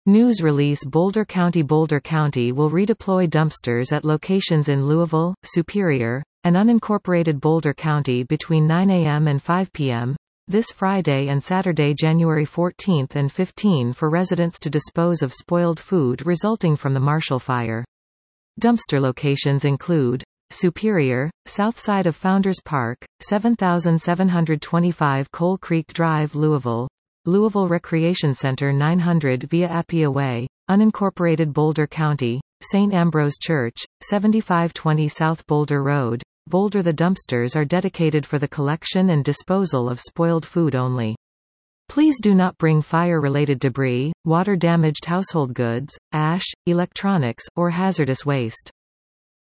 News release Boulder County will redeploy dumpsters at locations in Louisville, Superior, and unincorporated Boulder County between 9 a.m. and 5 p.m. this Friday and Saturday, January 14 and 15 for residents to dispose of spoiled food resulting from the Marshall Fire. Dumpster locations include Superior, south side of Founders Park, 7725 Coal Creek Drive, Louisville Recreation Center 900 Via Appia Way, unincorporated Boulder County, St. Ambrose Church, 7520 South Boulder Road, Boulder. The dumpsters are dedicated for the collection and disposal of spoiled food only. Please do not bring fire-related debris, water-damaged household goods, ash, electronics, or hazardous waste.